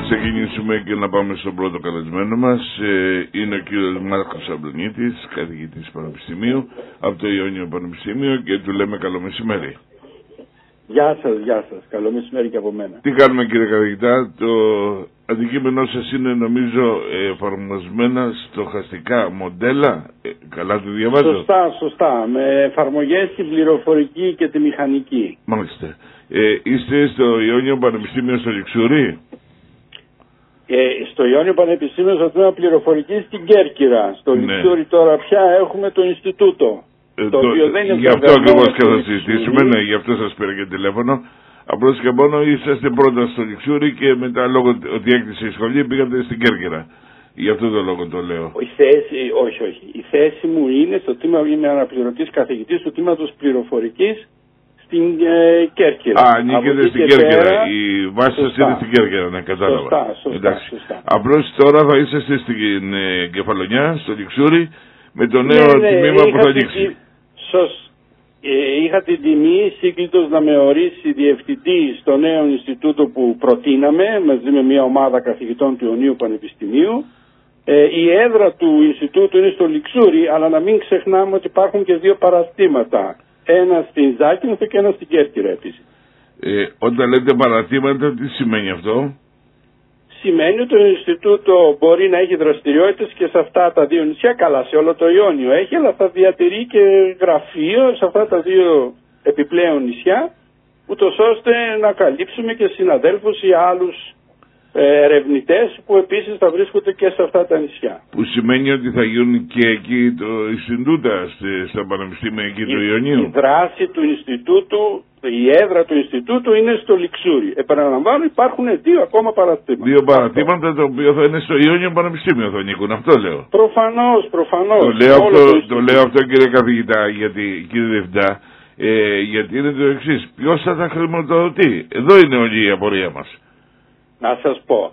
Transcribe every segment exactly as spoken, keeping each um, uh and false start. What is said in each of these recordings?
ξεκινήσουμε και να πάμε στον πρώτο καλεσμένο μας. Ε, είναι ο κύριος Μάρκος Αμπρονίτης, καθηγητής Πανεπιστημίου από το Ιόνιο Πανεπιστήμιο, και του λέμε καλό μεσημέρι. Γεια σας, γεια σας. Καλό μεσημέρι και από μένα. Τι κάνουμε, κύριε καθηγητά? Το αντικείμενό σας είναι, νομίζω, εφαρμοσμένα στοχαστικά μοντέλα. Ε, καλά το διαβάζω? Σωστά, σωστά. Με εφαρμογές στην πληροφορική και τη μηχανική. Μάλιστα. Ε, είστε στο Ιόνιο Πανεπιστήμιο στο Λιξούρι? Ε, στο Ιόνιο Πανεπιστήμιο στο τμήμα πληροφορική στην Κέρκυρα. Στο ναι. Λιξούρι τώρα πια έχουμε το Ινστιτούτο. Ε, το, το οποίο δεν είναι γι' αυτό ακριβώς και θα συζητήσουμε. Ναι, γι' αυτό σας πήρα και τηλέφωνο. Απλώς και μόνο είσαστε πρώτα στο Λιξούρι και μετά, λόγω ότι έκτισε η σχολή, πήγατε στην Κέρκυρα. Γι' αυτό το λόγο το λέω. Η θέση, όχι, όχι. Η θέση μου είναι στο τμήμα, είμαι αναπληρωτής καθηγητής του τμήματος πληροφορικής στην ε, Κέρκυρα. Α, ανήκετε στην Κέρκυρα. Πέρα, η βάση σας είναι στην Κέρκυρα, ναι, κατάλαβα. Σωστά, σωστά, σωστά. Απλώς τώρα θα είσαστε στην ε, Κεφαλονιά, στο Λιξούρι, με το νέο ναι, ναι, τμήμα που θα ανοίξει. Σωστά. Ε, είχα την τιμή σύγκλιτος να με ορίσει διευθυντή στο νέο Ινστιτούτο που προτείναμε μαζί με μια ομάδα καθηγητών του Ιωνίου Πανεπιστημίου. Ε, η έδρα του Ινστιτούτου είναι στο Λιξούρι, αλλά να μην ξεχνάμε ότι υπάρχουν και δύο παραστήματα. Ένα στην Ζάκυνθο και ένα στην Κέρκυρα επίσης. Ε, όταν λέτε παραστήματα, τι σημαίνει αυτό? Σημαίνει ότι το Ινστιτούτο μπορεί να έχει δραστηριότητες και σε αυτά τα δύο νησιά, καλά σε όλο το Ιόνιο έχει, αλλά θα διατηρεί και γραφείο σε αυτά τα δύο επιπλέον νησιά, ούτως ώστε να καλύψουμε και συναδέλφους ή άλλους ερευνητές που επίσης θα βρίσκονται και σε αυτά τα νησιά. Που σημαίνει ότι θα γίνουν και εκεί το Ινστιτούτα, στα πανεπιστήμια εκεί του Ιωνίου. Η δράση του Ινστιτούτου, η έδρα του Ινστιτούτου είναι στο Λιξούρι. Επαναλαμβάνω, υπάρχουν δύο ακόμα παραστήματα. Δύο παραστήματα τα οποία θα είναι στο Ιόνιο Πανεπιστήμιο, θα ανήκουν. Αυτό λέω. Προφανώς, προφανώς. Το λέω, αυτό, το, το λέω αυτό, κύριε καθηγητά, γιατί, κύριε Διευθυντά, ε, γιατί είναι το εξής. Ποιος θα τα χρηματοδοτεί? Εδώ είναι όλη η απορία μας. Να σας πω,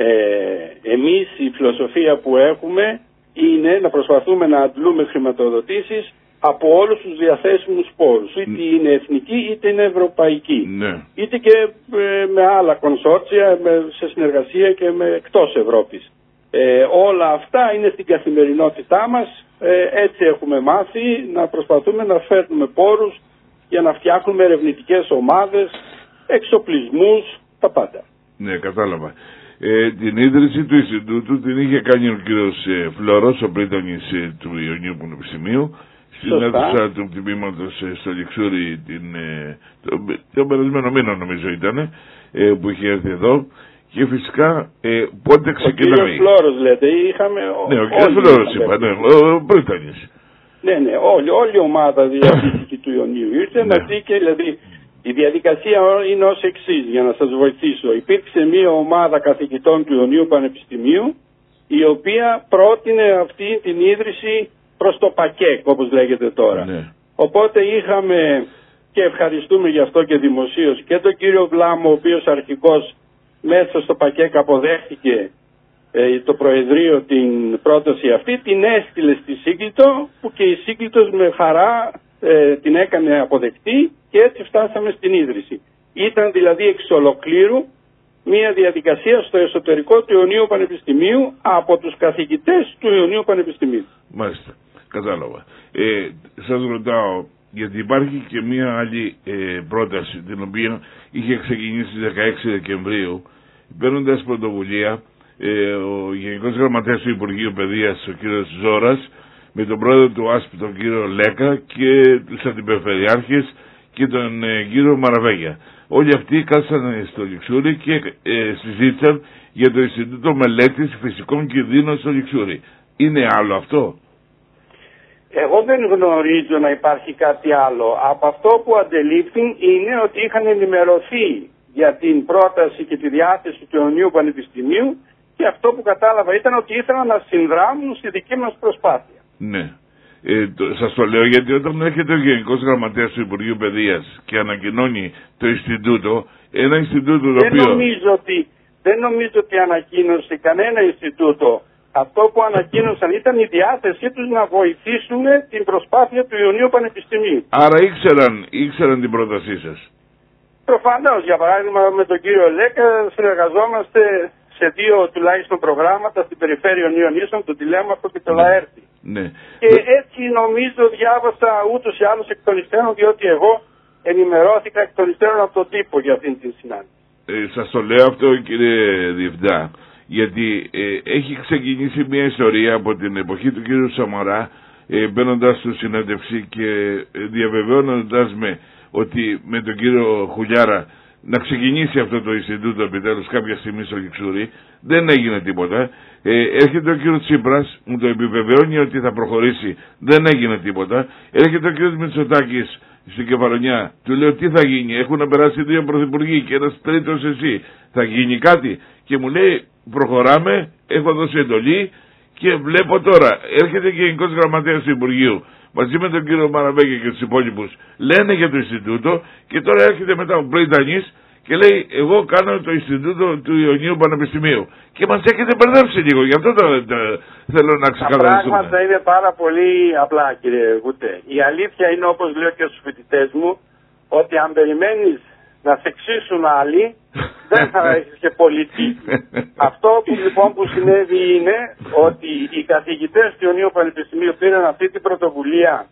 ε, εμείς η φιλοσοφία που έχουμε είναι να προσπαθούμε να αντλούμε χρηματοδοτήσεις από όλους τους διαθέσιμους πόρους, είτε είναι εθνική είτε είναι ευρωπαϊκή, ναι. είτε και ε, με άλλα κονσόρτσια, με, σε συνεργασία και με εκτός Ευρώπης. Ε, όλα αυτά είναι στην καθημερινότητά μας, ε, έτσι έχουμε μάθει να προσπαθούμε να φέρνουμε πόρους για να φτιάχνουμε ερευνητικές ομάδες, εξοπλισμούς, τα πάντα. Ναι, κατάλαβα. Ε, την ίδρυση του Ινστιτούτου την είχε κάνει ο κύριος ε, Φλωρός, ο πρίτανης ε, του Ιωνίου Πανεπιστημίου, στην αίθουσα του τμήματος ε, στο Λιξούρι την, ε, το, το περασμένο μήνα νομίζω ήταν, ε, που είχε έρθει εδώ, και φυσικά ε, πότε ξεκινάει. Ο κύριος Φλώρος λέτε, είχαμε... Ναι, ο κύριος Φλώρος είπα, ναι, ο πρίτανης. Ναι, ναι, όλη, όλη η ομάδα διαθήκη του Ιωνίου ήρθε να δει και δηλαδή... Η διαδικασία είναι ως εξής, για να σας βοηθήσω. Υπήρξε μια ομάδα καθηγητών του Ιωνίου Πανεπιστημίου, η οποία πρότεινε αυτή την ίδρυση προς το ΠΑΚΕΚ, όπως λέγεται τώρα. Ναι. Οπότε είχαμε, και ευχαριστούμε γι' αυτό και δημοσίως, και τον κύριο Βλάμο, ο οποίος αρχικώς μέσα στο ΠΑΚΕΚ αποδέχτηκε ε, το Προεδρείο την πρόταση αυτή, την έστειλε στη Σύγκλιτο, που και η Σύγκλιτος με χαρά ε, την έκανε αποδεκτή, και έτσι φτάσαμε στην ίδρυση. Ήταν δηλαδή εξ ολοκλήρου μια διαδικασία στο εσωτερικό του Ιωνίου Πανεπιστημίου από τους καθηγητές του Ιωνίου Πανεπιστημίου. Μάλιστα, κατάλαβα. Ε, σας ρωτάω, γιατί υπάρχει και μια άλλη ε, πρόταση, την οποία είχε ξεκινήσει στις δεκαέξι Δεκεμβρίου, παίρνοντας πρωτοβουλία ε, ο Γενικός Γραμματέας του Υπουργείου Παιδείας, ο κύριος Ζώρας, με τον πρόεδρο του ΆΣΠ, τον κύριο Λέκα, και τους αντιπεριφερειάρχες και τον ε, κύριο Μαραβέγια. Όλοι αυτοί κάθισαν στο Λιξούρι και ε, συζήτησαν για το Ινστιτούτο Μελέτης Φυσικών Κινδύνων στο Λιξούρι. Είναι άλλο αυτό? Εγώ δεν γνωρίζω να υπάρχει κάτι άλλο. Από αυτό που αντελήφθη είναι ότι είχαν ενημερωθεί για την πρόταση και τη διάθεση του Ιωνίου Πανεπιστημίου, και αυτό που κατάλαβα ήταν ότι ήθελαν να συνδράμουν στη δική μας προσπάθεια. Ναι. Ε, το, σας το λέω γιατί όταν έρχεται ο Γενικός Γραμματέας του Υπουργείου Παιδείας και ανακοινώνει το Ινστιτούτο, ένα Ινστιτούτο το δεν οποίο... Νομίζω ότι, δεν νομίζω ότι ανακοίνωσε κανένα Ινστιτούτο. Αυτό που ανακοίνωσαν ήταν η διάθεσή τους να βοηθήσουν την προσπάθεια του Ιωνίου Πανεπιστημίου. Άρα ήξεραν, ήξεραν την πρότασή σας. Προφανώς, για παράδειγμα με τον κύριο Λέκα συνεργαζόμαστε σε δύο τουλάχιστον προγράμματα στην περιφέρεια Ιωνίων, το Τηλέμαχο και το ναι. Λαέρτη. Ναι. Και έτσι νομίζω διάβασα ούτως ή άλλως εκ των υστέρων, διότι εγώ ενημερώθηκα εκ των υστέρων από τον τύπο για αυτήν την συνάντηση. Ε, σας το λέω αυτό, κύριε Διευθυντά, γιατί ε, έχει ξεκινήσει μια ιστορία από την εποχή του κύριου Σαμαρά, ε, μπαίνοντας στη συνέντευξη και ε, διαβεβαιώνοντας με ότι με τον κύριο Χουλιάρα να ξεκινήσει αυτό το Ινστιτούτο επιτέλους κάποια στιγμή στο Λιξούρι. Δεν έγινε τίποτα. Ε, έρχεται ο κύριος Τσίπρας, μου το επιβεβαιώνει ότι θα προχωρήσει. Δεν έγινε τίποτα. Έρχεται ο κύριος Μητσοτάκης στην Κεφαλονιά, του λέω τι θα γίνει, έχουν περάσει δύο πρωθυπουργοί και ένας τρίτος εσύ, θα γίνει κάτι? Και μου λέει προχωράμε, έχω δώσει εντολή και βλέπω τώρα, έρχεται και γενικός γραμματέας του Υπουργείου μαζί με τον κύριο Μαραβέγγι και τους υπόλοιπους, λένε για το Ινστιτούτο και τώρα έρχεται μετά ο Πρίτανης και λέει εγώ κάνω το Ινστιτούτο του Ιωνίου Πανεπιστημίου και μας έχετε μπερδέψει λίγο, γι' αυτό το, το, θέλω να ξεκαθαρίσουμε. Τα πράγματα είναι πάρα πολύ απλά, κύριε Γούτε. Η αλήθεια είναι, όπως λέω και στους φοιτητές μου, ότι αν περιμένεις να σε εξίσουν άλλοι δεν θα έχεις και πολιτική. Αυτό που λοιπόν που συνέβη είναι ότι οι καθηγητές του Ιωνίου Πανεπιστημίου πήραν αυτή την πρωτοβουλία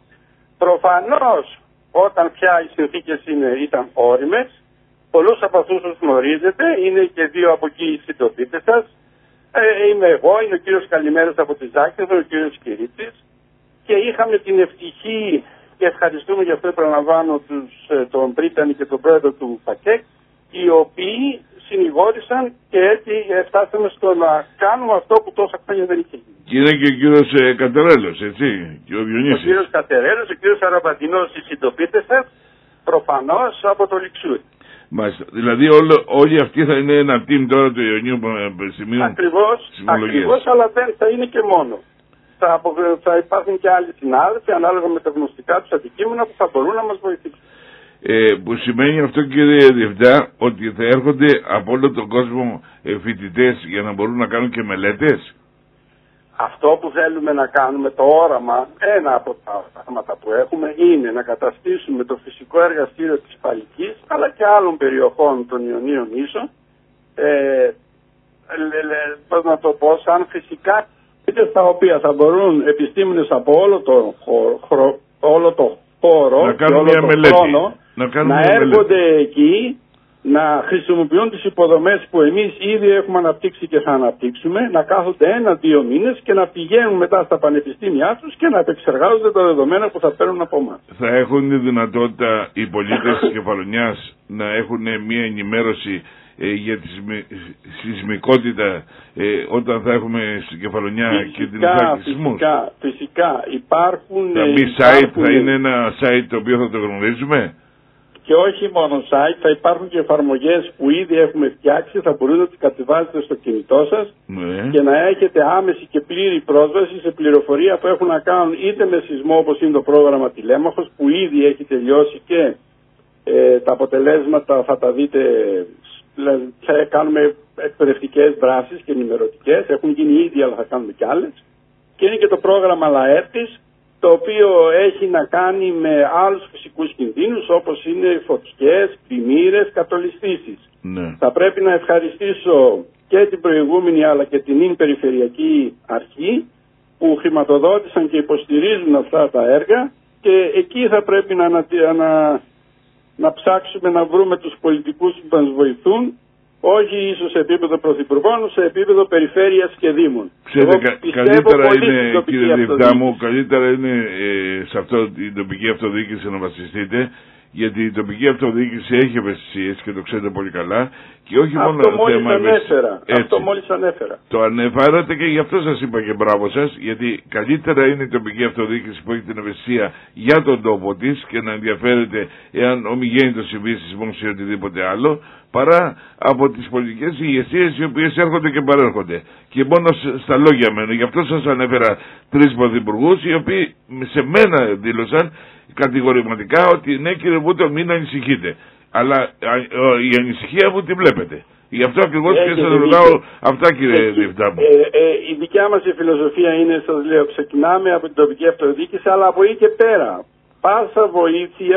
προφανώς όταν πια οι συνθήκες είναι, ήταν όριμες. Πολλούς από αυτούς τους γνωρίζετε, είναι και δύο από εκεί οι συντοπίτες σας. Ε, είμαι εγώ, είναι ο κύριος Καλημέρας από τη Ζάκη, ο κύριος Κυρίτσης. Και είχαμε την ευτυχή, και ευχαριστούμε γι' αυτό επαναλαμβάνω τους, τον Πρίτανη και τον πρόεδρο του ΠΑΚΕΚ, οι οποίοι συνηγόρησαν και έτσι φτάσαμε στο να κάνουμε αυτό που τόσα χρόνια δεν είχε γίνει. Και είναι και ο κύριος ε, Κατερέλος, έτσι, και ο Διονύσης. Ο κύριος Κατερέλος, ο κύριος Αραμπατινός, οι συντοπίτες σας, προφανώς από το Λιξούρι. Μάλιστα. Δηλαδή όλο, όλοι αυτοί θα είναι ένα team τώρα του Ιωνίου Πανεπιστημίου. Ακριβώς, ακριβώς, αλλά δεν θα είναι και μόνο. Θα, θα υπάρχουν και άλλοι συνάδελφοι ανάλογα με τα γνωστικά τους αντικείμενα που θα μπορούν να μας βοηθήσουν. Ε, που σημαίνει αυτό, κύριε Διευθυντά, ότι θα έρχονται από όλο τον κόσμο ε, φοιτητές για να μπορούν να κάνουν και μελέτες. Αυτό που θέλουμε να κάνουμε, το όραμα, ένα από τα πράγματα που έχουμε είναι να καταστήσουμε το φυσικό εργαστήριο της Παλικής αλλά και άλλων περιοχών των Ιωνίων Ίσων ε, λε, λε, πώς να το πω, σαν φυσικά στα οποία θα μπορούν επιστήμονες από όλο το χώρο, όλο το χώρο να κάνουν όλο μια το μελέτη, χρόνο, να, να έρχονται μελέτη. εκεί, να χρησιμοποιούν τις υποδομές που εμείς ήδη έχουμε αναπτύξει και θα αναπτύξουμε, να κάθονται ένα-δύο μήνες και να πηγαίνουν μετά στα πανεπιστήμια τους και να επεξεργάζονται τα δεδομένα που θα παίρνουν από εμάς. Θα έχουν τη δυνατότητα οι πολίτες της Κεφαλονιάς να έχουν μια ενημέρωση ε, για τη σεισμικότητα ε, όταν θα έχουμε στην Κεφαλονιά φυσικά, και την Ιθάκη σεισμούς. Φυσικά, φυσικά υπάρχουν... Θα μπει site, θα είναι ένα site το οποίο θα το γνωρίζουμε. Και όχι μόνο site, θα υπάρχουν και εφαρμογές που ήδη έχουμε φτιάξει, θα μπορείτε να τις κατεβάζετε στο κινητό σας ναι. και να έχετε άμεση και πλήρη πρόσβαση σε πληροφορία που έχουν να κάνουν είτε με σεισμό όπως είναι το πρόγραμμα Τηλέμαχος που ήδη έχει τελειώσει και ε, τα αποτελέσματα θα τα δείτε, θα κάνουμε εκπαιδευτικές δράσεις και ενημερωτικές, έχουν γίνει ήδη αλλά θα κάνουμε κι άλλες. Και είναι και το πρόγραμμα Λαέρτης, το οποίο έχει να κάνει με άλλους φυσικούς κινδύνους όπως είναι φωτιές, πλημμύρες, κατολιστήσεις. Ναι. Θα πρέπει να ευχαριστήσω και την προηγούμενη αλλά και την ίν περιφερειακή αρχή που χρηματοδότησαν και υποστηρίζουν αυτά τα έργα και εκεί θα πρέπει να, να, να, να ψάξουμε να βρούμε τους πολιτικούς που μας βοηθούν, όχι ίσως σε επίπεδο πρωθυπουργών, σε επίπεδο περιφέρειας και δήμων. Ξέρετε, κα, καλύτερα είναι, κύριε Διευθυντά μου, καλύτερα είναι ε, σε αυτό την τοπική αυτοδιοίκηση να βασιστείτε, γιατί η τοπική αυτοδιοίκηση έχει ευαισθησίες και το ξέρετε πολύ καλά και όχι αυτό μόνο μόλις θέμα ανέφερα. Αυτό μόλις ανέφερα. Το ανέφερατε και γι' αυτό σας είπα και μπράβο σας, γιατί καλύτερα είναι η τοπική αυτοδιοίκηση που έχει την ευαισθησία για τον τόπο της και να ενδιαφέρεται εάν ομιγέννητο συμβεί σεισμός ή οτιδήποτε άλλο, παρά από τις πολιτικές ηγεσίες οι οποίες έρχονται και παρέρχονται. Και μόνο στα λόγια μένουν. Γι' αυτό σας ανέφερα τρεις πρωθυπουργούς οι οποίοι σε μένα δήλωσαν κατηγορηματικά ότι ναι κύριε Βούτο μην ανησυχείτε. Αλλά η ανησυχία μου τη βλέπετε. Γι' αυτό ακριβώς και σας ρωτάω αυτά κύριε Διευθυντά μου. Ε, ε, η δικιά μας η φιλοσοφία είναι, σας λέω, ξεκινάμε από την τοπική αυτοδιοίκηση αλλά από εκεί και πέρα. Πάσα βοήθεια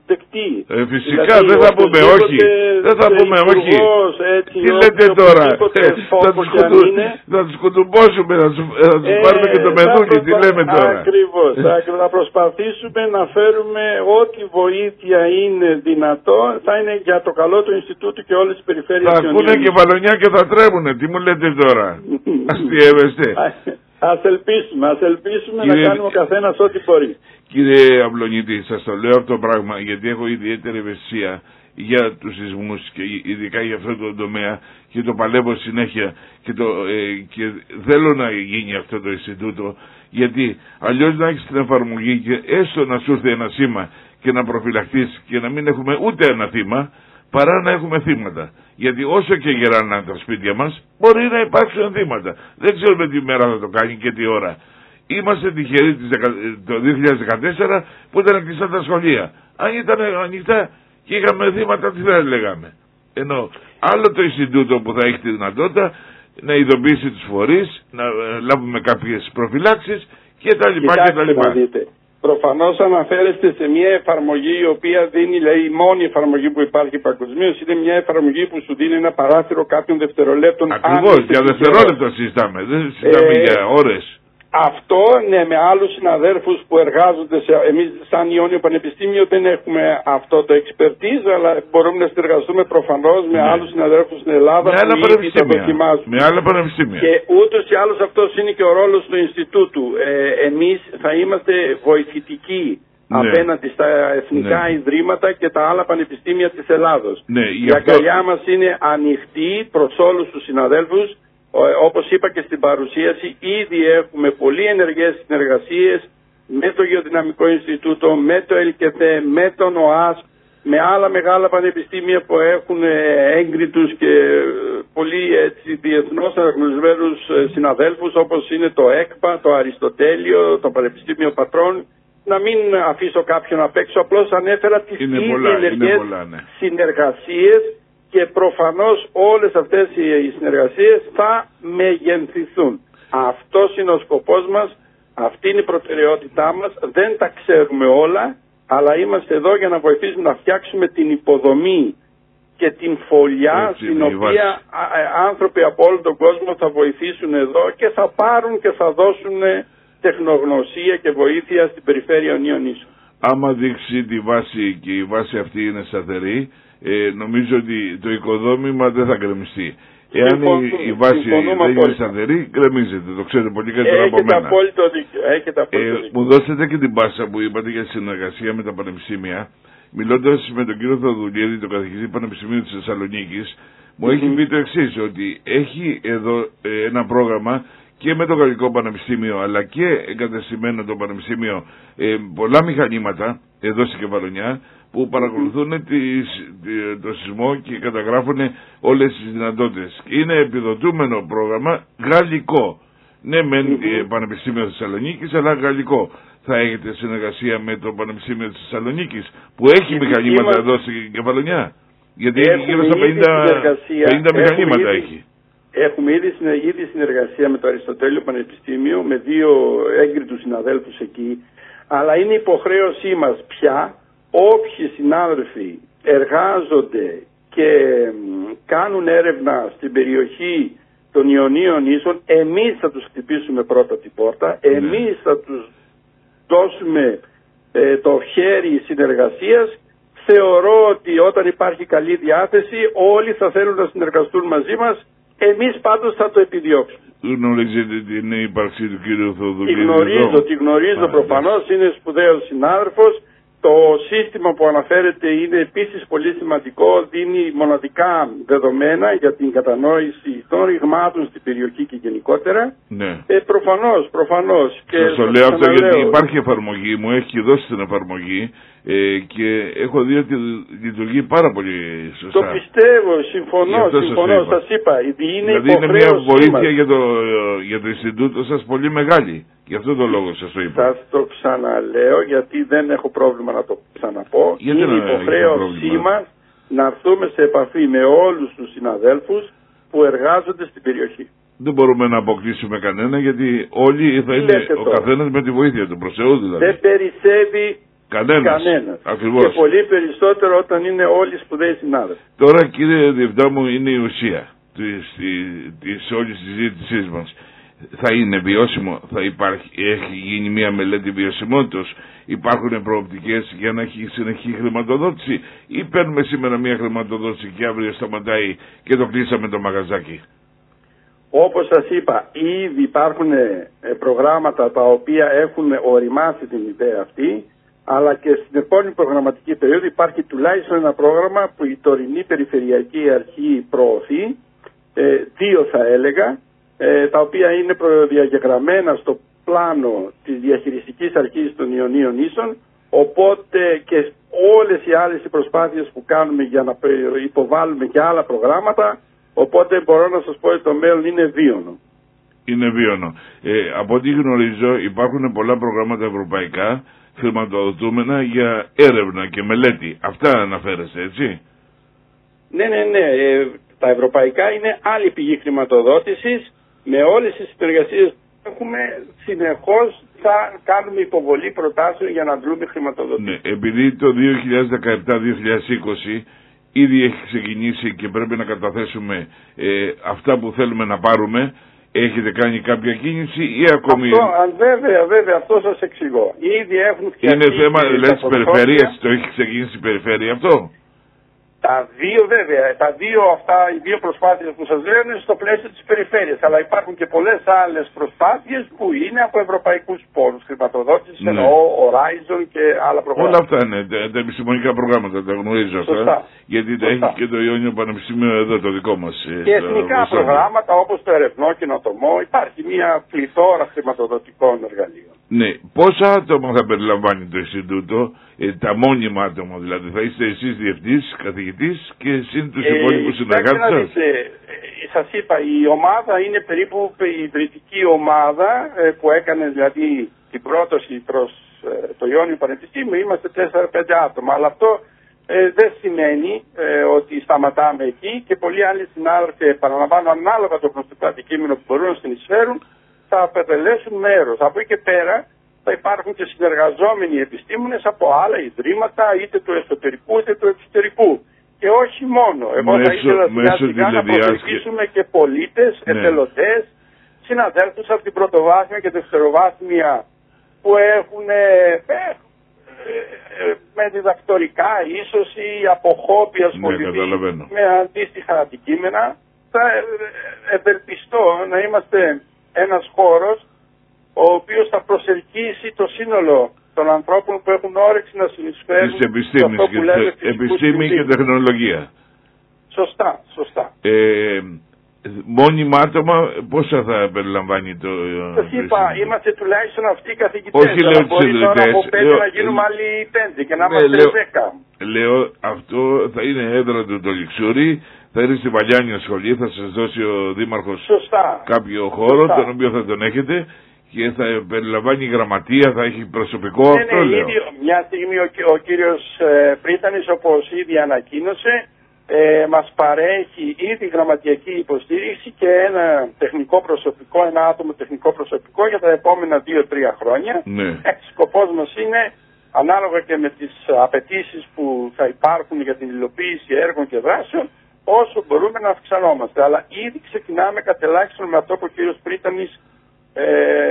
δεκτή. Ε, φυσικά δηλαδή, δεν θα πούμε όχι. Δεν θα πούμε όχι. Έτσι, τι λέτε τώρα. Θα τους, κουτου... τους κουτουμπώσουμε, θα τους, θα τους ε, πάρουμε και το μεδούκι. Τι λέμε τώρα. Ακριβώς. Θα προσπαθήσουμε να φέρουμε ό,τι βοήθεια είναι δυνατό. Θα είναι για το καλό του Ινστιτούτου και όλες τις περιφέρειες. Θα ακούνε και βαλονιά και θα τρέμουνε. Τι μου λέτε τώρα. Αστειεύεστε. Ας ελπίσουμε, ας ελπίσουμε κύριε, να κάνουμε ο καθένας ό,τι μπορεί. Κύριε Αυλονίτη, σας το λέω αυτό το πράγμα γιατί έχω ιδιαίτερη ευαισθησία για τους σεισμούς και ειδικά για αυτό το τομέα και το παλεύω συνέχεια και, το, ε, και θέλω να γίνει αυτό το Ινστιτούτο γιατί αλλιώς να έχεις την εφαρμογή και έστω να σου έρθει ένα σήμα και να προφυλαχτείς και να μην έχουμε ούτε ένα θύμα παρά να έχουμε θύματα. Γιατί όσο και γεράνε τα σπίτια μας, μπορεί να υπάρξουν θύματα. Δεν ξέρουμε τι μέρα θα το κάνει και τι ώρα. Είμαστε τυχεροί το δύο χιλιάδες δεκατέσσερα που ήταν κλειστά τα σχολεία. Αν ήταν ανοιχτά και είχαμε θύματα, τι θα λέγαμε. Ενώ άλλο το Ινστιτούτο που θα έχει τη δυνατότητα να ειδοποιήσει τους φορείς, να λάβουμε κάποιες προφυλάξεις και τα λοιπά και τα λοιπά. Προφανώς αναφέρεστε σε μια εφαρμογή η οποία δίνει, λέει, η μόνη εφαρμογή που υπάρχει παγκοσμίως είναι μια εφαρμογή που σου δίνει ένα παράθυρο κάποιων δευτερολέπτων. Ακριβώς, για δευτερόλεπτα συζητάμε, δεν συζητάμε ε, για ώρες. Αυτό, ναι, με άλλους συναδέρφους που εργάζονται, σε, εμείς σαν Ιόνιο Πανεπιστήμιο δεν έχουμε αυτό το expertise, αλλά μπορούμε να συνεργαστούμε προφανώς με ναι. άλλους συναδέρφους στην Ελλάδα με που ήδη το δοκιμάζουν. Με άλλα πανεπιστήμια. Και ούτως ή άλλως αυτός είναι και ο ρόλος του Ινστιτούτου. Ε, εμείς θα είμαστε βοηθητικοί ναι. απέναντι στα εθνικά ναι. ιδρύματα και τα άλλα πανεπιστήμια της Ελλάδος. Ναι, η αυτό... αγκαλιά μας είναι ανοιχτή προς όλους τους συναδέλφους. Όπως είπα και στην παρουσίαση, ήδη έχουμε πολύ ενεργές συνεργασίες με το Γεωδυναμικό Ινστιτούτο, με το ΕΛΚΕΘΕ, με τον ΟΑΣ, με άλλα μεγάλα πανεπιστήμια που έχουν έγκριτους και πολύ έτσι, διεθνώς αναγνωρισμένους συναδέλφους όπως είναι το ΕΚΠΑ, το Αριστοτέλειο, το Πανεπιστήμιο Πατρών. Να μην αφήσω κάποιον απ' έξω, απλώς ανέφερα τις ήδη ενεργές ναι. συνεργασίες. Και προφανώς όλες αυτές οι συνεργασίες θα μεγενθηθούν. Αυτός είναι ο σκοπός μας, αυτή είναι η προτεραιότητά μας. Δεν τα ξέρουμε όλα, αλλά είμαστε εδώ για να βοηθήσουμε να φτιάξουμε την υποδομή και την φωλιά έτσι, στην οποία άνθρωποι από όλο τον κόσμο θα βοηθήσουν εδώ και θα πάρουν και θα δώσουν τεχνογνωσία και βοήθεια στην περιφέρεια Ιωνίων Ίσων. Άμα δείξει τη βάση και η βάση αυτή είναι σταθερή, Ε, νομίζω ότι το οικοδόμημα δεν θα γκρεμιστεί. Εάν η, η βάση δεν είναι σταθερή, γκρεμίζεται. Το ξέρετε πολύ καλύτερα από μένα. Απόλυτο δίκιο. Έχετε απόλυτο δίκιο. Ε, μου δώσετε και την πάσα που είπατε για τη συνεργασία με τα πανεπιστήμια. Μιλώντας με τον κύριο Θοδουλίδη, τον καθηγητή Πανεπιστημίου της Θεσσαλονίκης, μου mm-hmm. έχει πει το εξής, ότι έχει εδώ ε, ένα πρόγραμμα και με το Γαλλικό Πανεπιστήμιο αλλά και εγκατεστημένο το Πανεπιστήμιο ε, πολλά μηχανήματα εδώ στην Κεφαλονιά που παρακολουθούν τις, το σεισμό και καταγράφουν όλες τις δυνατότητες. Είναι επιδοτούμενο πρόγραμμα γαλλικό. Ναι, μεν mm-hmm. Πανεπιστήμιο Θεσσαλονίκης, αλλά γαλλικό. Θα έχετε συνεργασία με το Πανεπιστήμιο της Θεσσαλονίκης που έχει και μηχανήματα μας... εδώ στην Κεφαλονιά. Γιατί γύρω στα πενήντα μηχανήματα ήδη... έχει. Έχουμε ήδη, ήδη συνεργασία με το Αριστοτέλειο Πανεπιστήμιο, με δύο έγκριτους συναδέλφους εκεί, αλλά είναι υποχρέωσή μας πια όποιοι συνάδελφοι εργάζονται και κάνουν έρευνα στην περιοχή των Ιωνίων Ίσων, εμείς θα τους χτυπήσουμε πρώτα την πόρτα, εμείς ναι. θα τους δώσουμε ε, το χέρι συνεργασίας. Θεωρώ ότι όταν υπάρχει καλή διάθεση όλοι θα θέλουν να συνεργαστούν μαζί μας. Εμείς πάντως θα το επιδιώξουμε. Γνωρίζετε την ύπαρξη του κύριου Θοδουλίδη? Τη γνωρίζω, τη γνωρίζω προφανώς, είναι σπουδαίος συνάδελφος. Το σύστημα που αναφέρεται είναι επίσης πολύ σημαντικό, δίνει μοναδικά δεδομένα για την κατανόηση των ρηγμάτων στην περιοχή και γενικότερα. Ναι. Ε, προφανώς, προφανώς. Σας το λέω αυτό γιατί υπάρχει εφαρμογή, μου έχει δώσει την εφαρμογή ε, και έχω δει ότι λειτουργεί πάρα πολύ σωστά. Το πιστεύω, συμφωνώ, συμφωνώ, σας είπα. Είναι δηλαδή είναι μια βοήθεια για το, για το Ινστιτούτο σας πολύ μεγάλη. Γι' αυτό το λόγο σας το είπα. Σας το ξαναλέω γιατί δεν έχω πρόβλημα να το ξαναπώ. Γιατί είναι υποχρέωσή μας να έρθουμε σε επαφή με όλους τους συναδέλφους που εργάζονται στην περιοχή. Δεν μπορούμε να αποκλείσουμε κανένα γιατί όλοι θα είναι ο καθένας με τη βοήθεια του, προς Θεού δηλαδή. Δεν περισσεύει Κανένας. Κανένας. Ακριβώς. Και πολύ περισσότερο όταν είναι όλοι σπουδαίοι συνάδελφοι. Τώρα, κύριε Διευθυντά μου, είναι η ουσία της, της όλης της συζήτησής μας. Θα είναι βιώσιμο, θα υπάρχει, έχει γίνει μια μελέτη βιωσιμότητας, υπάρχουν προοπτικές για να έχει συνεχή χρηματοδότηση, ή παίρνουμε σήμερα μια χρηματοδότηση και αύριο σταματάει και το κλείσαμε το μαγαζάκι? Όπως σας είπα, ήδη υπάρχουν προγράμματα τα οποία έχουν οριμάσει την ιδέα αυτή, αλλά και στην επόμενη προγραμματική περίοδο υπάρχει τουλάχιστον ένα πρόγραμμα που η τωρινή Περιφερειακή Αρχή προωθεί, ε, δύο θα έλεγα, ε, τα οποία είναι προδιαγεγραμμένα στο πλάνο της διαχειριστικής αρχής των Ιωνίων Ίσων, οπότε και όλες οι άλλες οι προσπάθειες που κάνουμε για να υποβάλουμε και άλλα προγράμματα, οπότε μπορώ να σας πω ότι το μέλλον είναι βίωνο. Είναι βίωνο. Ε, από ό,τι γνωρίζω υπάρχουν πολλά προγράμματα ευρωπαϊκά χρηματοδοτούμενα για έρευνα και μελέτη. Αυτά αναφέρεστε, έτσι? Ναι, ναι, ναι. Ε, τα ευρωπαϊκά είναι άλλη πηγή χρηματοδότησης. Με όλες τις συνεργασίες που έχουμε, συνεχώς θα κάνουμε υποβολή προτάσεων για να αντλούμε χρηματοδότηση. Ναι, επειδή το δύο χιλιάδες δεκαεπτά δύο χιλιάδες είκοσι ήδη έχει ξεκινήσει και πρέπει να καταθέσουμε ε, αυτά που θέλουμε να πάρουμε, έχετε κάνει κάποια κίνηση ή ακόμη? Αυτό, αν βέβαια, βέβαια, αυτό σας εξηγώ. Ήδη έχουν φτιαχτεί. Είναι θέμα, λες, της περιφέρειας, το έχει ξεκινήσει η περιφέρεια αυτό? Τα δύο βέβαια, τα δύο αυτά, οι δύο προσπάθειες που σας λέω είναι στο πλαίσιο της περιφέρειας, αλλά υπάρχουν και πολλές άλλες προσπάθειες που είναι από ευρωπαϊκούς πόρους χρηματοδότησης, ναι. Εννοώ Horizon και άλλα προγράμματα. Όλα αυτά είναι, τα, τα επιστημονικά προγράμματα, τα γνωρίζω αυτά. Σωστά. Γιατί Σωστά. τα έχει και το Ιόνιο Πανεπιστήμιο εδώ, το δικό μας. Και εθνικά προγράμματα όπως το Ερευνό Καινοτομό, υπάρχει μια πληθώρα χρηματοδοτικών εργαλείων. Ναι, πόσα άτομα θα περιλαμβάνει το Ινστιτούτο, ε, τα μόνιμα άτομα δηλαδή? Θα είστε εσείς διευθυντής, καθηγητής και συν τους ε, υπόλοιπους συνεργάτες σας? Ε, σας είπα, η ομάδα είναι περίπου η ιδρυτική ομάδα ε, που έκανε δηλαδή την πρόταση προς ε, το Ιόνιο Πανεπιστήμιο. Είμαστε τέσσερα πέντε άτομα, αλλά αυτό ε, δεν σημαίνει ε, ότι σταματάμε εκεί, και πολλοί άλλοι συνάδελφοι, επαναλαμβάνω, ανάλογα το προσωπικό αντικείμενο που μπορούν να συνεισφέρουν, θα απετελέσουν μέρος. Από εκεί και πέρα θα υπάρχουν και συνεργαζόμενοι επιστήμονες από άλλα ιδρύματα, είτε του εσωτερικού είτε του εξωτερικού. Και όχι μόνο. Εγώ μέσω, θα ήθελα σιγά σιγά να προσελκύσουμε και πολίτες, ναι. εθελοντές, συναδέλφους από την πρωτοβάθμια και δευτεροβάθμια που έχουν ε, ε, ε, με διδακτορικά ίσως ή από χόμπι ασχοληθεί ναι, με αντίστοιχα αντικείμενα. Θα ευελπιστώ να είμαστε ένας χώρος ο οποίος θα προσελκύσει το σύνολο των ανθρώπων που έχουν όρεξη να συνεισφέρουν της επιστήμης και, λέμε, επιστήμη και τεχνολογία. Σωστά, σωστά. Ε, μόνιμα άτομα πόσα θα περιλαμβάνει το... Σας είπα, είμαστε τουλάχιστον αυτοί οι καθηγητές. Όχι λέω τους ιδρυτές. Από πέντε λέω, να γίνουμε άλλοι πέντε και να ναι, είμαστε δέκα. Λέω, αυτό θα είναι έδρα του το Λιξούρι, θα είναι στην Παλιάνια σχολή, θα σας δώσει ο Δήμαρχος Σωστά. κάποιο χώρο, Σωστά. τον οποίο θα τον έχετε, και θα περιλαμβάνει γραμματεία, θα έχει προσωπικό. Ναι, αυτό ναι, λέω. Ήδη, μια στιγμή ο, ο κύριος ε, Πρίτανης, όπως ήδη ανακοίνωσε, ε, μας παρέχει ήδη γραμματιακή υποστήριξη και ένα τεχνικό προσωπικό, ένα άτομο τεχνικό προσωπικό για τα επόμενα δύο τρία χρόνια. Ναι. Ε, σκοπός μας είναι, ανάλογα και με τις απαιτήσεις που θα υπάρχουν για την υλοποίηση έργων και δράσεων, όσο μπορούμε να αυξανόμαστε. Αλλά ήδη ξεκινάμε κατελάχιστον με αυτό που ο κύριος Πρίτανης ε,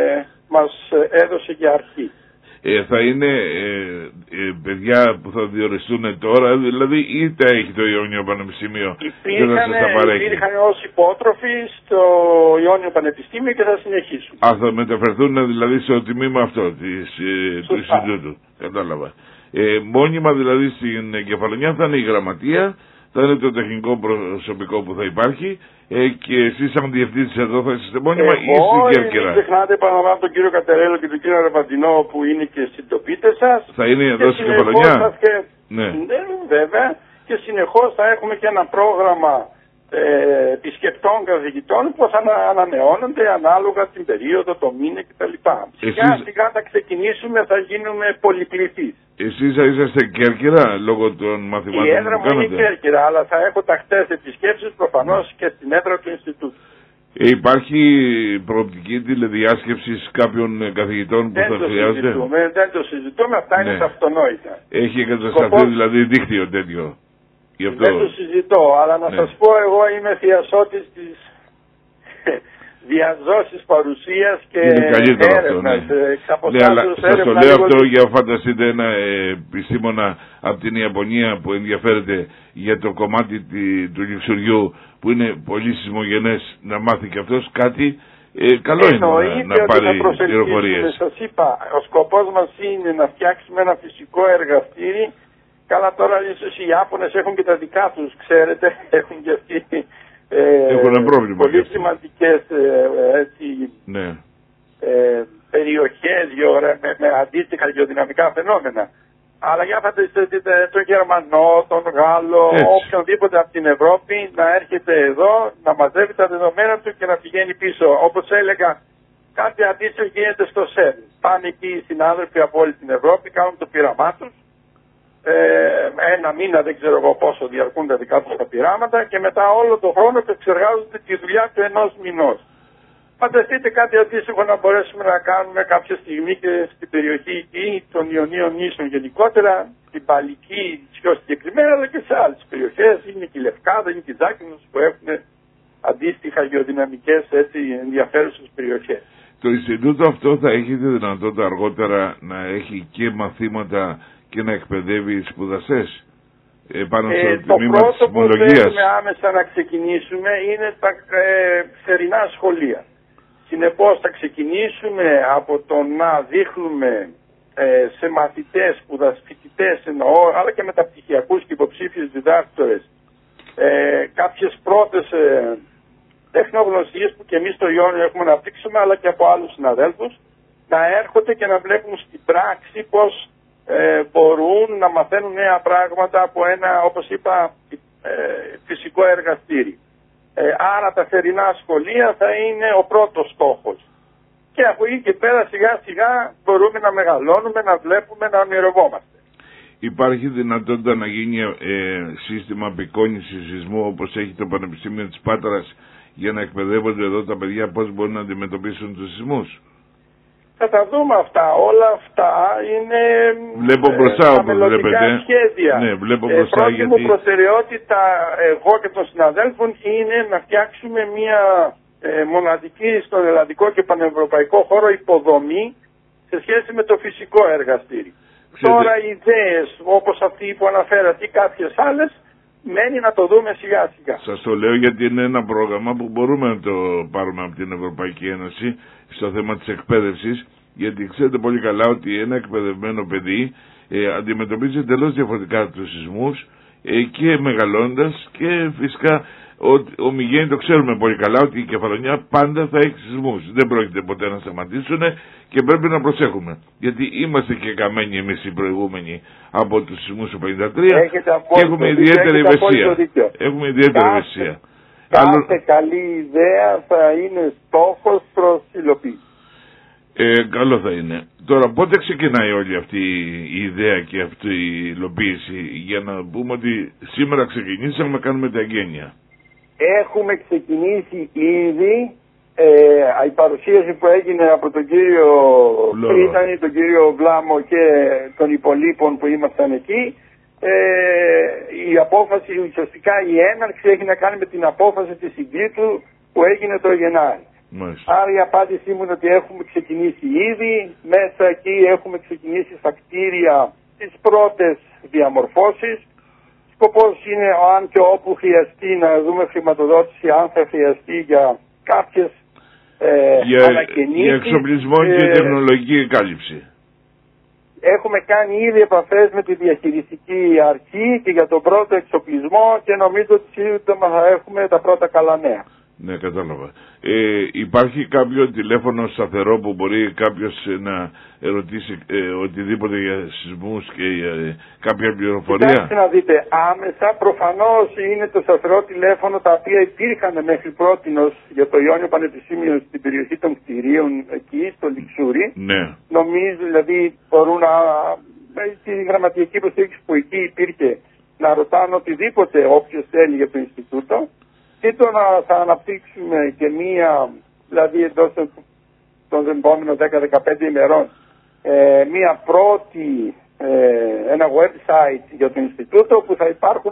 μας έδωσε για αρχή. Ε, θα είναι ε, ε, παιδιά που θα διοριστούν τώρα, δηλαδή, ή τα έχει το Ιόνιο Πανεπιστήμιο? Υπήρχαν, υπήρχαν ως υπότροφοι στο Ιόνιο Πανεπιστήμιο και θα συνεχίσουν. Α, θα μεταφερθούν δηλαδή στο τμήμα αυτό της, ε, του Ινστιτούτου. Κατάλαβα. Ε, μόνιμα δηλαδή στην Κεφαλονιά θα είναι η γραμματεία, θα είναι το τεχνικό προσωπικό που θα υπάρχει, ε, και εσείς σαν διευθύντης εδώ θα είστε μόνιμα ή στην Κέρκυρα? Μην ξεχνάτε, επαναλαμβάνω, τον κύριο Κατερέλο και τον κύριο Ρεβαντινό που είναι και συντοπίτες σας. Θα είναι εδώ στην Κεφαλονιά? Και... Ναι. ναι, βέβαια, και συνεχώς θα έχουμε και ένα πρόγραμμα ε, επισκεπτών καθηγητών που θα ανανεώνονται ανάλογα την περίοδο, το μήνα κτλ. Σιγά Εσείς... σιγά θα ξεκινήσουμε, θα γίνουμε πολυπληθείς. Εσείς θα είσαστε Κέρκυρα λόγω των μαθημάτων? Η έδρα μου είναι Κέρκυρα, αλλά θα έχω τακτές επισκέψεις προφανώς και στην έδρα του Ινστιτούτου. Ε, υπάρχει προοπτική τηλεδιάσκεψης κάποιων καθηγητών που δεν θα το χρειάζεται. Συζητούμε, δεν το συζητούμε, αυτά ναι. είναι αυτονόητα. Έχει εγκατασταθεί Σκοπός... δηλαδή δίκτυο τέτοιο. Αυτό... Δεν το συζητώ, αλλά να ναι. σας πω, εγώ είμαι θειασότης της διαζώσης παρουσίας και έρευνας. Ναι. Ναι, αλλά σας το λέω αυτό λίγο... για φανταστείτε ένα ε, επιστήμονα από την Ιαπωνία που ενδιαφέρεται για το κομμάτι τη, του λιξουριού που είναι πολύ σεισμογενές, να μάθει και αυτός κάτι. Ε, καλό Εννοείται είναι να, να πάρει πληροφορίες. Σας είπα, ο σκοπός μας είναι να φτιάξουμε ένα φυσικό εργαστήρι. Καλά, τώρα ίσως οι Ιάπωνες έχουν και τα δικά τους, ξέρετε, έχουν και αυτοί ε, έχουν ένα πρόβλημα, πολύ σημαντικές ε, έτσι, ναι. ε, περιοχές με, με αντίστοιχα γεωδυναμικά φαινόμενα. Αλλά για φανταστείτε τον Γερμανό, τον Γάλλο, έτσι. Οποιονδήποτε από την Ευρώπη να έρχεται εδώ, να μαζεύει τα δεδομένα του και να πηγαίνει πίσω. Όπως έλεγα, κάτι αντίστοιχο γίνεται στο ΣΕΡ. Πάνε εκεί οι συνάδελφοι από όλη την Ευρώπη, κάνουν το πείραμά τους. Ε, ένα μήνα, δεν ξέρω εγώ πόσο διαρκούν τα δικά τους τα πειράματα και μετά όλο τον χρόνο επεξεργάζονται τη δουλειά του ενός μηνός. Φανταστείτε κάτι αντίστοιχο να μπορέσουμε να κάνουμε κάποια στιγμή και στην περιοχή εκεί των Ιωνίων νήσων γενικότερα, στην Παλική πιο συγκεκριμένα, αλλά και σε άλλες περιοχές. Είναι και η Λευκάδα, είναι και η Ζάκυνθος που έχουν αντίστοιχα γεωδυναμικές έτσι, ενδιαφέρουσες περιοχές. Το Ινστιτούτο αυτό θα έχει τη δυνατότητα αργότερα να έχει και μαθήματα και να εκπαιδεύει σπουδαστές ε, πάνω στο ε, τμήμα της Το πρώτο που θέλουμε άμεσα να ξεκινήσουμε είναι τα ε, θερινά σχολεία. Συνεπώς θα ξεκινήσουμε από το να δείχνουμε ε, σε μαθητές, σπουδαστές εννοώ, αλλά και μεταπτυχιακούς και υποψήφιους διδάκτορες ε, κάποιες πρώτες ε, τεχνογνωσίες που και εμείς στο Ιόνιο έχουμε να απτύξουμε, αλλά και από άλλους συναδέλφους, να έρχονται και να βλέπουν στην πράξη πώς ε, μπορούν να μαθαίνουν νέα πράγματα από ένα, όπως είπα, ε, φυσικό εργαστήρι. Ε, άρα τα θερινά σχολεία θα είναι ο πρώτος στόχος. Και από εκεί και πέρα σιγά σιγά μπορούμε να μεγαλώνουμε, να βλέπουμε, να ονειρευόμαστε. Υπάρχει δυνατότητα να γίνει ε, σύστημα απεικόνησης σεισμού όπως έχει το Πανεπιστήμιο της Πάτρας για να εκπαιδεύονται εδώ τα παιδιά πώς μπορούν να αντιμετωπίσουν τους σεισμούς? Θα τα δούμε αυτά. Όλα αυτά είναι βλέπω μπροστά, ε, τα μελλοντικά σχέδια. Ναι, βλέπω ε, μπροστά πρώτη γιατί... μου προτεραιότητα εγώ και των συναδέλφων είναι να φτιάξουμε μια ε, μοναδική στον ελλαδικό και πανευρωπαϊκό χώρο υποδομή σε σχέση με το φυσικό εργαστήρι. Ξέρετε... Τώρα οι ιδέες όπως αυτή που αναφέρατε ή κάποιες άλλες μένει να το δούμε σιγά σιγά. Σας το λέω γιατί είναι ένα πρόγραμμα που μπορούμε να το πάρουμε από την Ευρωπαϊκή Ένωση στο θέμα της εκπαίδευσης, γιατί ξέρετε πολύ καλά ότι ένα εκπαιδευμένο παιδί ε, αντιμετωπίζει εντελώς διαφορετικά τους σεισμούς ε, και μεγαλώντας και φυσικά ο, ο Μιγέννη το ξέρουμε πολύ καλά ότι η Κεφαλονιά πάντα θα έχει σεισμούς. Δεν πρόκειται ποτέ να σταματήσουν και πρέπει να προσέχουμε. Γιατί είμαστε και καμένοι εμείς οι προηγούμενοι από τους σεισμούς του πενήντα τρία και έχουμε ιδιαίτερη ευαισθησία. Έχουμε ιδιαίτερη ευαισθησία. Κάθε Άλλο... καλή ιδέα θα είναι στόχος προς υλοποίηση. Ε, καλό θα είναι. Τώρα πότε ξεκινάει όλη αυτή η ιδέα και αυτή η υλοποίηση για να πούμε ότι σήμερα ξεκινήσαμε να κάνουμε τα εγγένεια? Έχουμε ξεκινήσει ήδη. Ε, η παρουσίαση που έγινε από τον κύριο Πρίτανη, τον κύριο Βλάμο και των υπολείπων που ήμασταν εκεί, ε, η απόφαση, ουσιαστικά η έναρξη έχει να κάνει με την απόφαση της συγκρίτου που έγινε το Γενάρη. Μάλιστα. Άρα η απάντησή μου είναι ότι έχουμε ξεκινήσει ήδη, μέσα εκεί έχουμε ξεκινήσει στα κτίρια τις πρώτες διαμορφώσεις. Σκοπός είναι αν και όπου χρειαστεί να δούμε χρηματοδότηση, αν θα χρειαστεί για κάποιες ε, για, ανακαινήσεις. Για εξοπλισμό ε, και τεχνολογική κάλυψη. Έχουμε κάνει ήδη επαφές με τη διαχειριστική αρχή και για τον πρώτο εξοπλισμό και νομίζω ότι σύντομα θα έχουμε τα πρώτα καλά νέα. Ναι, κατάλαβα. Ε, υπάρχει κάποιο τηλέφωνο σταθερό που μπορεί κάποιος να ερωτήσει ε, οτιδήποτε για σεισμούς και ε, κάποια πληροφορία? Κοιτάξτε να δείτε, άμεσα προφανώς είναι το σταθερό τηλέφωνο τα οποία υπήρχαν μέχρι πρότινος για το Ιόνιο Πανεπιστήμιο στην περιοχή των κτηρίων εκεί, στο Λιξούρι. Ναι. Νομίζω δηλαδή μπορούν να, με τη γραμματική υποστήριξη που εκεί υπήρχε, να ρωτάνε οτιδήποτε όποιος θέλει για το Ινστιτούτο. Ζήτω να θα αναπτύξουμε και μία, δηλαδή εντός των επόμενων δέκα με δεκαπέντε ημερών, ε, μία πρώτη, ε, ένα website για το Ινστιτούτο που θα υπάρχουν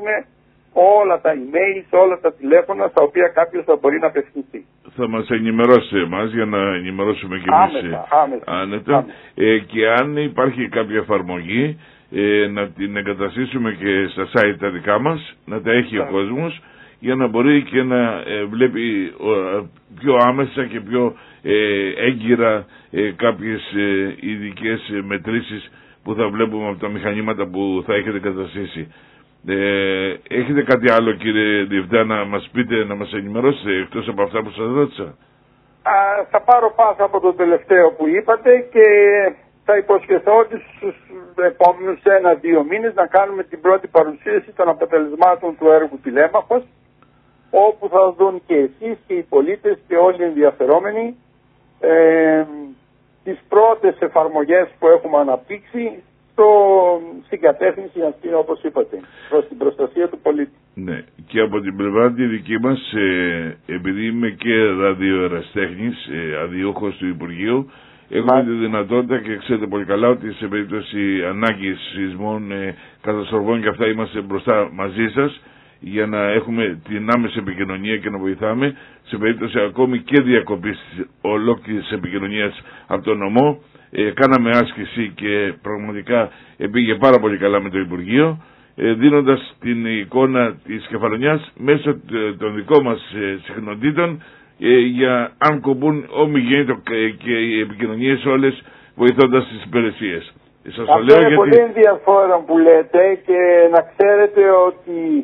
όλα τα email, όλα τα τηλέφωνα στα οποία κάποιος θα μπορεί να απευθυνθεί. Θα μας ενημερώσει εμάς για να ενημερώσουμε και εμείς άμεσα, άμεσα, άνετα. Άμεσα. Ε, και αν υπάρχει κάποια εφαρμογή, ε, να την εγκαταστήσουμε και στα site τα δικά μας, να τα έχει yeah. ο κόσμος, για να μπορεί και να ε, βλέπει ε, πιο άμεσα και πιο ε, έγκυρα ε, κάποιες ε, ειδικές ε, μετρήσεις που θα βλέπουμε από τα μηχανήματα που θα έχετε εγκαταστήσει. Ε, έχετε κάτι άλλο, κύριε Διευθυντά, να μας πείτε, να μας ενημερώσετε εκτός από αυτά που σας ρώτησα? Α, θα πάρω πάσα από το τελευταίο που είπατε και θα υποσχεθώ ότι στους επόμενους ένα-δύο μήνες να κάνουμε την πρώτη παρουσίαση των αποτελεσμάτων του έργου Τηλέμαχος, όπου θα δουν και εσείς και οι πολίτες και όλοι οι ενδιαφερόμενοι ε, τις πρώτες εφαρμογές που έχουμε αναπτύξει στο, στην κατεύθυνση αυτή, όπως είπατε, προς την προστασία του πολίτη. Ναι, και από την πλευρά τη δική μας, ε, επειδή είμαι και ραδιοεραστέχνης, ε, αδειούχος του Υπουργείου, έχουμε Μα... τη δυνατότητα και ξέρετε πολύ καλά ότι σε περίπτωση ανάγκης σεισμών, ε, καταστροφών και αυτά είμαστε μπροστά μαζί σας, για να έχουμε την άμεση επικοινωνία και να βοηθάμε σε περίπτωση ακόμη και διακοπής ολόκληρης επικοινωνίας από τον νομό. Ε, κάναμε άσκηση και πραγματικά πήγε πάρα πολύ καλά με το Υπουργείο, ε, δίνοντας την εικόνα της Κεφαλονιάς μέσω των δικών μας ε, συχνοτήτων, ε, για αν κομπούν ομιγέννητο και οι επικοινωνίες όλες, βοηθώντας τις υπηρεσίες. Σας το λέω είναι γιατί... πολύ ενδιαφέρον που λέτε, και να ξέρετε ότι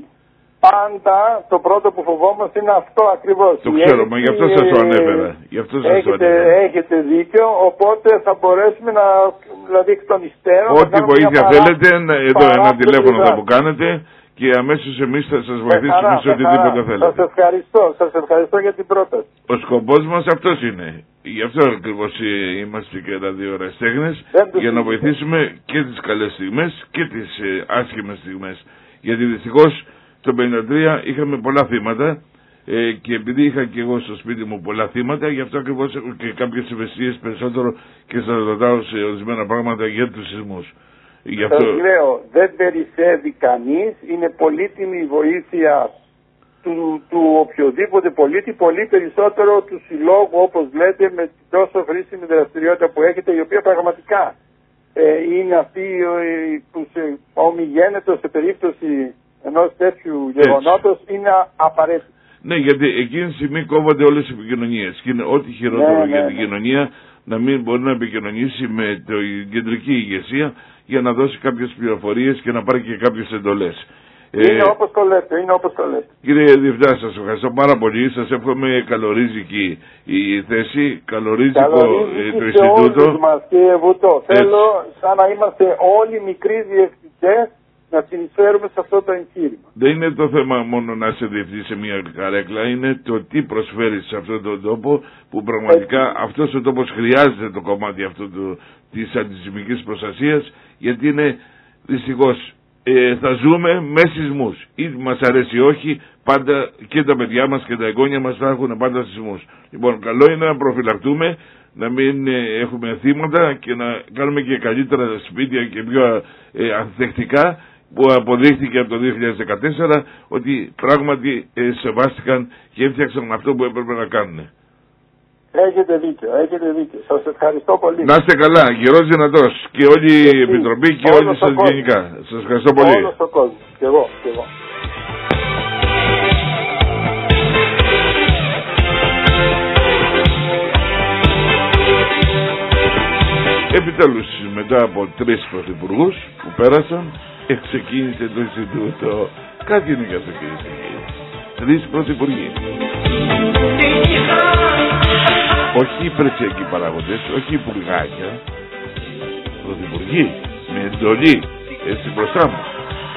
πάντα το πρώτο που φοβόμαστε είναι αυτό ακριβώς. Το ξέρω, μα γι' αυτό σας το ανέφερα. Γι' αυτό σας έχετε, το ανέφερα. Έχετε δίκιο, οπότε θα μπορέσουμε να, δηλαδή εκ των υστέρων... Ό,τι βοήθεια παρά, θέλετε, εδώ ένα τηλέφωνο θα που κάνετε και αμέσως εμείς θα σας βοηθήσουμε σε οτιδήποτε θέλετε. Σας ευχαριστώ, σας ευχαριστώ για την πρόταση. Ο σκοπός μας αυτός είναι. Γι' αυτό ακριβώς είμαστε και ραδιοεραστέχνες, για να βοηθήσουμε και τις καλές στιγμές και τις ε, άσχημες στιγμές. Γιατί δυστυχώς το πενήντα τρία είχαμε πολλά θύματα, ε, και επειδή είχα και εγώ στο σπίτι μου πολλά θύματα, γι' αυτό ακριβώς έχω και κάποιες ευαισθησίες περισσότερο και σας ρωτάω σε ορισμένα πράγματα για τους σεισμούς. Γι' αυτό... Σας λέω, δεν περισσεύει κανείς, είναι πολύτιμη η βοήθεια του, του οποιοδήποτε πολίτη, πολύ περισσότερο του συλλόγου, όπως λέτε, με τόσο χρήσιμη δραστηριότητα που έχετε, η οποία πραγματικά ε, είναι αυτή ε, που σε ομιγένετο σε περίπτωση ενός τέτοιου γεγονότος είναι απαραίτητο. Ναι, γιατί εκείνη τη στιγμή κόβονται όλες οι επικοινωνίες και είναι ό,τι χειρότερο ναι, για ναι, την ναι. κοινωνία να μην μπορεί να επικοινωνήσει με την κεντρική ηγεσία για να δώσει κάποιες πληροφορίες και να πάρει και κάποιες εντολές. Είναι ε, όπως το λέτε, είναι όπως το λέτε. Κύριε Διευθυντά, σας ευχαριστώ πάρα πολύ. Σας εύχομαι καλορίζικη η θέση, καλορίζικο ε, το Ινστιτούτο. Όλους μας, κύριε Βουτό. Θέλω σαν να είμαστε όλοι μικροί διευθυντές να συνεισφέρουμε σε αυτό το εγχείρημα. Δεν είναι το θέμα μόνο να σε διευθύνει σε μια καρέκλα, είναι το τι προσφέρει σε αυτόν τον τόπο, που πραγματικά Έτσι. αυτός ο τόπος χρειάζεται το κομμάτι αυτό του, της αντισημικής προστασίας, γιατί είναι δυστυχώς ε, θα ζούμε με σεισμούς. Είτε μας αρέσει ή όχι, πάντα και τα παιδιά μας και τα εγγόνια μας θα έχουν πάντα σεισμούς. Λοιπόν, καλό είναι να προφυλακτούμε, να μην ε, έχουμε θύματα και να κάνουμε και καλύτερα σπίτια και πιο ε, ανθεκτικά, που αποδείχθηκε από το δύο χιλιάδες δεκατέσσερα ότι πράγματι ε, σεβάστηκαν και έφτιαξαν αυτό που έπρεπε να κάνουν. Έχετε δίκιο, έχετε δίκιο. Σας ευχαριστώ πολύ. Να είστε καλά, γερός δυνατός και όλη η Επιτροπή και όλοι σας γενικά. Σας ευχαριστώ πολύ. Όλος ο κόσμος. Και εγώ, και εγώ. Επιτέλους, μετά από τρεις πρωθυπουργούς που πέρασαν, ξεκίνησε το Ινστιτούτο. Κάτι είναι και αυτό, κύριε Σергέη. Τρεις πρωθυπουργοί. Όχι υπηρεσιακοί παράγοντες, όχι υπουργάκια. Πρωθυπουργοί, με εντολή, έτσι μπροστά μου.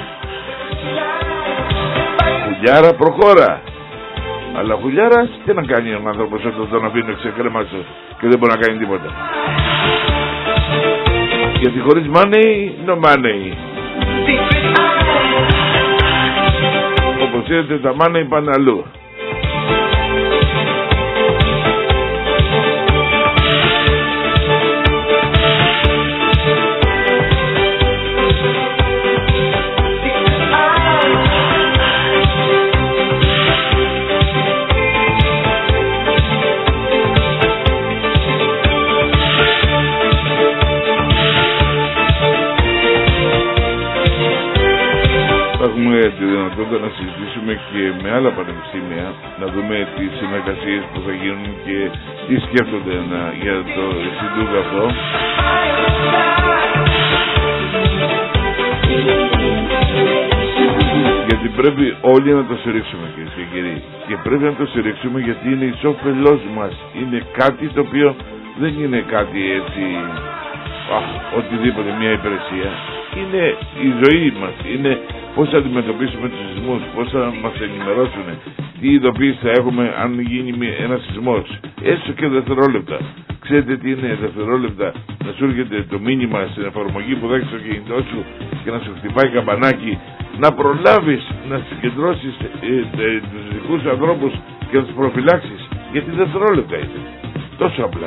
Χουλιάρα προχώρα. Αλλά χουλιάρας τι να κάνει ο άνθρωπος όταν τον αφήνει ξεκρέμαστο και δεν μπορεί να κάνει τίποτα. Γιατί χωρίς money, no money. Όπως είδατε τα money πάνε αλλού. ενδιαφέροντα να συζητήσουμε και με άλλα πανεπιστήμια, να δούμε τις συνεργασίες που θα γίνουν και τι σκέφτονται να, για το Ινστιτούτο αυτό. Γιατί πρέπει όλοι να το στηρίξουμε, κυρίες και κύριοι. Και πρέπει να το στηρίξουμε γιατί είναι εις όφελός μας. Είναι κάτι το οποίο δεν είναι κάτι έτσι, αχ, οτιδήποτε, μια υπηρεσία. Είναι η ζωή μας. Είναι πώς θα αντιμετωπίσουμε τους σεισμούς, πώς θα μας ενημερώσουν, τι ειδοποίηση θα έχουμε αν γίνει ένας σεισμός. Έστω και δευτερόλεπτα. Ξέρετε τι είναι δευτερόλεπτα? Να σου έρχεται το μήνυμα στην εφαρμογή που δέχεσαι στο κινητό σου και να σου χτυπάει καμπανάκι, να προλάβεις να συγκεντρώσεις ε, ε, τους δικούς ανθρώπους και να τους προφυλάξεις, γιατί δευτερόλεπτα είναι. Τόσο απλά.